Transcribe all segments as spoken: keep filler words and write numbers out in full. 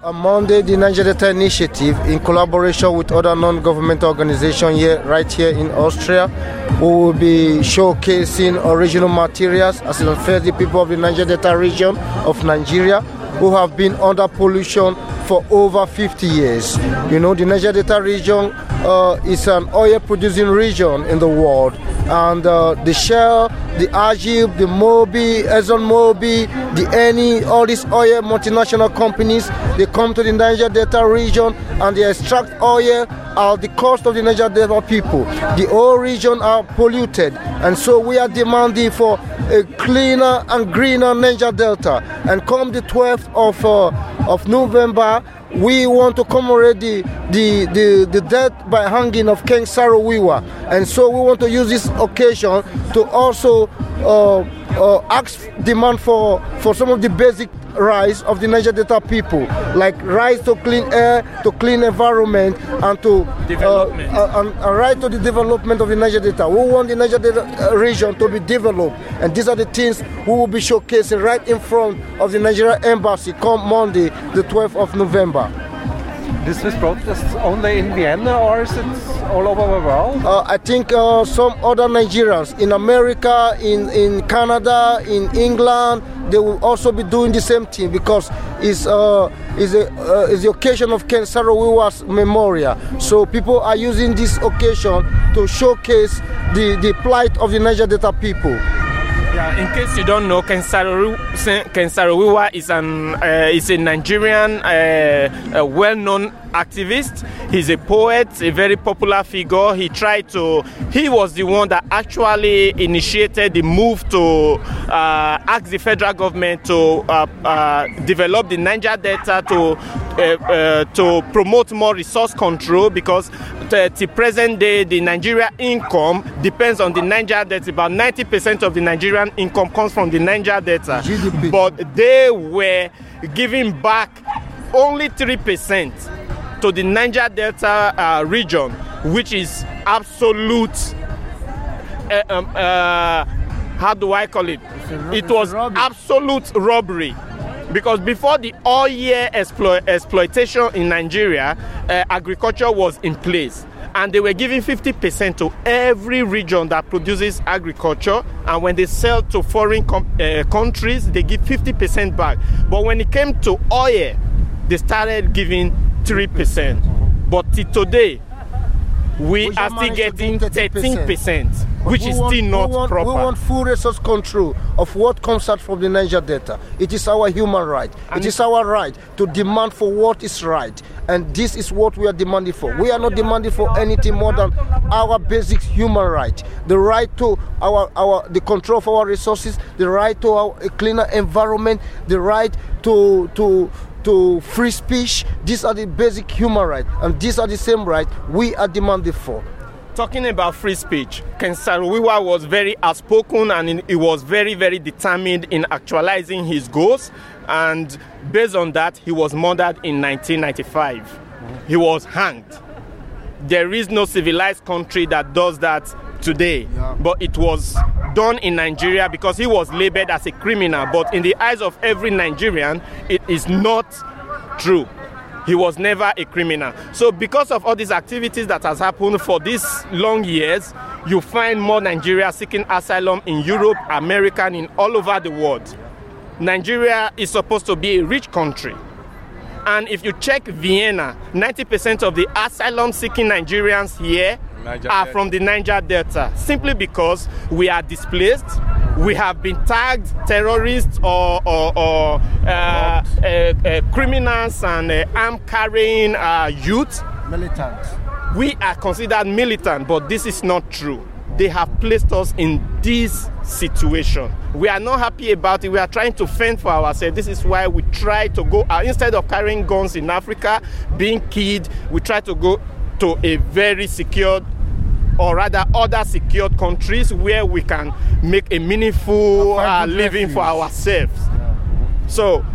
On Monday, the Niger Delta Initiative, in collaboration with other non-governmental organizations here, right here in Austria, we will be showcasing original materials as it affects the people of the Niger Delta region of Nigeria who have been under pollution for over fifty years. You know, the Niger Delta region uh, is an oil-producing region in the world, and uh, the Shell, the Agib, the Mobil, ExxonMobil, the Eni, all these oil multinational companies, they come to the Niger Delta region and they extract oil at the cost of the Niger Delta people. The whole region are polluted, and so we are demanding for a cleaner and greener Niger Delta. And come the twelfth of uh, of November, we want to commemorate the, the, the, the death by hanging of Ken Saro-Wiwa. And so we want to use this occasion to also uh, uh, ask demand for, for some of the basic rights of the Niger Delta people, like rights to clean air, to clean environment, and to development. Uh, uh, and, and right to the development of the Niger Delta. We want the Niger Delta region to be developed, and these are the things we will be showcasing right in front of the Nigeria Embassy come Monday, the twelfth of November. This is protest only in Vienna, or is it all over the world? Uh, I think uh, some other Nigerians in America, in, in Canada, in England, they will also be doing the same thing, because it's, uh, it's, a, uh, it's the occasion of Ken Saro-Wiwa's memorial. So people are using this occasion to showcase the, the plight of the Niger Delta people. Yeah, in case you don't know, Ken Saro-Wiwa is an uh, is a Nigerian uh, a well-known activist. He's a poet, a very popular figure. He tried to. He was the one that actually initiated the move to uh, ask the federal government to uh, uh, develop the Niger Delta to uh, uh, to promote more resource control, because to the present day the Nigeria income depends on the Niger Delta. About ninety percent of the Nigerian income comes from the Niger Delta, G D P. But they were giving back only three percent to the Niger Delta uh, region, which is absolute. Uh, um, uh, how do I call it? It was absolute robbery. Because before the oil explo- exploitation in Nigeria, uh, agriculture was in place. And they were giving fifty percent to every region that produces agriculture. And when they sell to foreign com- uh, countries, they give fifty percent back. But when it came to oil, they started giving three percent. But till today, we Which are still getting thirteen percent, which we is want, still not we want, proper. We want full resource control of what comes out from the Niger Delta. It is our human right. And it is our right to demand for what is right. And this is what we are demanding for. We are not demanding for anything more than our basic human right. The right to our, our the control of our resources, the right to our, a cleaner environment, the right to to to free speech. These are the basic human rights, and these are the same rights we are demanding for. Talking about free speech, Ken Saro-Wiwa was very outspoken, and he was very, very determined in actualizing his goals. And based on that, he was murdered in nineteen ninety-five. Mm-hmm. He was hanged. There is no civilized country that does that today, yeah. But it was done in Nigeria because he was labeled as a criminal. But in the eyes of every Nigerian, it is not true. He was never a criminal. So because of all these activities that has happened for these long years, you find more Nigerians seeking asylum in Europe, America, and in all over the world. Nigeria is supposed to be a rich country. And if you check Vienna, ninety percent of the asylum-seeking Nigerians here Niger are Delta. From the Niger Delta, simply because we are displaced. We have been tagged terrorists or, or, or uh, uh, uh, criminals and uh, arm-carrying uh, youth. Militant. We are considered militant, but this is not true. They have placed us in this situation. We are not happy about it. We are trying to fend for ourselves. This is why we try to go out. Instead of carrying guns in Africa, being killed, we try to go to a very secured, or rather other secured countries where we can make a meaningful uh, living for ourselves. So,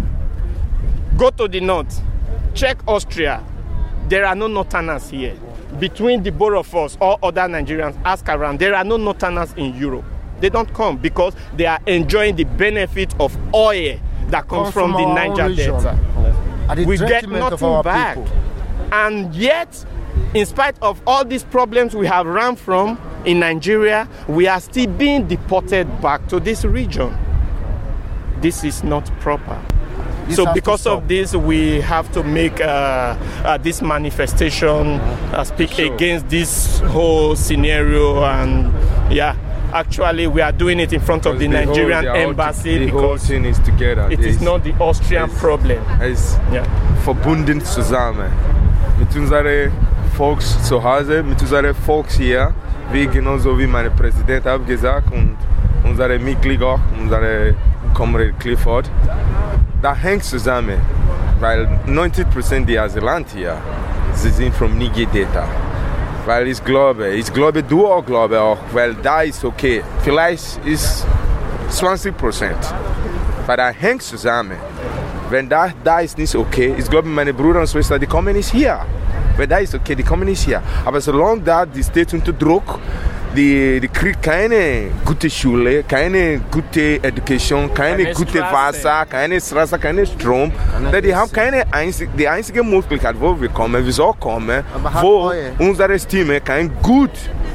go to the north, check Austria. There are no northerners here. Between the both of us, or other Nigerians, ask around, there are no northerners in Europe. They don't come because they are enjoying the benefit of oil that comes, comes from, from the Niger Delta. At the we get detriment nothing of our back. people. And yet, in spite of all these problems we have run from in Nigeria, we are still being deported back to this region. This is not proper. This so because of this, we have to make uh, uh, this manifestation, uh, speak sure. against this whole scenario. And yeah, actually we are doing it in front of the, the Nigerian whole, the embassy the because whole thing is together. it is not the Austrian es, problem. Es yeah. verbunden zusammen. Mit unseren Volks zu Hause, mit unseren Volks hier, wie genauso wie mein Präsident hat gesagt und unsere Mitglieder, unsere Comrade Clifford. Da hängt zusammen, weil neunzig Prozent der Asylanten hier, sie sind von Niger Delta. Weil ich glaube, ich glaube, du auch glaube auch, weil da ist okay. Vielleicht ist zwanzig Prozent. Weil da hängt zusammen. Wenn da, da ist nicht okay, ich glaube, meine Brüder und Schwestern, die kommen nicht hier. Wenn da ist okay, die kommen nicht hier. Aber solange da die Stadt unter Druck, die, die kriegt keine gute Schule, keine gute Education, keine, keine gute Straße. Wasser, keine Straße, keine Strom. Keine die haben keine einzige, die einzige Möglichkeit, wo wir kommen, wir sollen kommen, wo unsere Stimme kann gut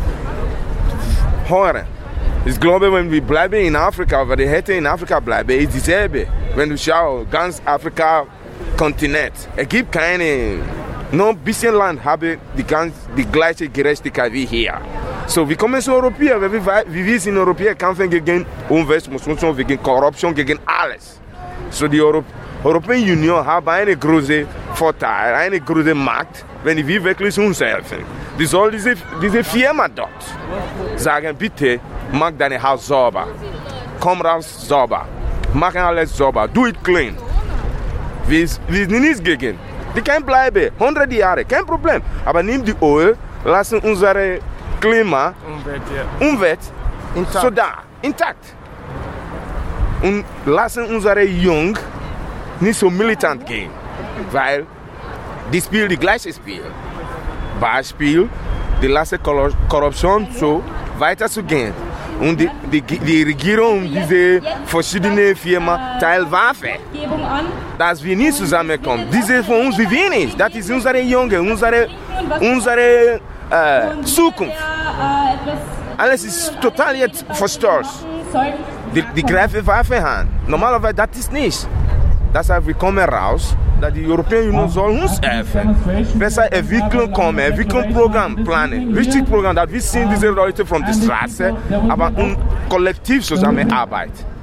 hören. Ich glaube, wenn wir bleiben in Afrika, wenn wir hätten in Afrika bleiben, ist dieselbe. Wenn du schaust, ganz Afrika-Kontinent, es gibt keine, nur ein bisschen Land haben die, ganz, die gleiche Gerechtigkeit wie hier. So, wir kommen zu Europäer, weil wir, wie wir sind Europäer kämpfen gegen Umweltverschmutzung, gegen Korruption, gegen alles. So, die Euro Europäische Union hat einen großen Vorteil, einen großen Markt, wenn wir wirklich uns helfen. Die soll diese, diese Firma dort sagen, bitte, mach dein Haus sauber, komm raus sauber, mach alles sauber, do it clean. Wir, wir sind nichts gegen. Die können bleiben, hundert Jahre, kein Problem. Aber nimm die Öl, lassen unsere Klima, Umwelt, ja. Umwelt intakt. So da, intakt. Und lassen unsere Jungen nicht so militant gehen, weil die spielen die gleiche Spiel. Beispiel, die lassen Korruption so weiterzugehen. Und die, die, die Regierung und diese verschiedenen Firmen teilen Waffen, dass wir nicht zusammenkommen. Diese von uns wie wenig, das ist unsere Jungen, unsere, unsere äh, Zukunft. Alles ist total jetzt verstört. Die, die greifen Waffen an. Normalerweise das ist nicht. Deshalb wir kommen raus, dass die Europäische Union soll uns helfen. Besser Entwicklung kommen, Entwicklungsprogramm planen. Wichtig Programm, dass wir sind diese Leute von der Straße, aber um kollektiv zusammenarbeiten.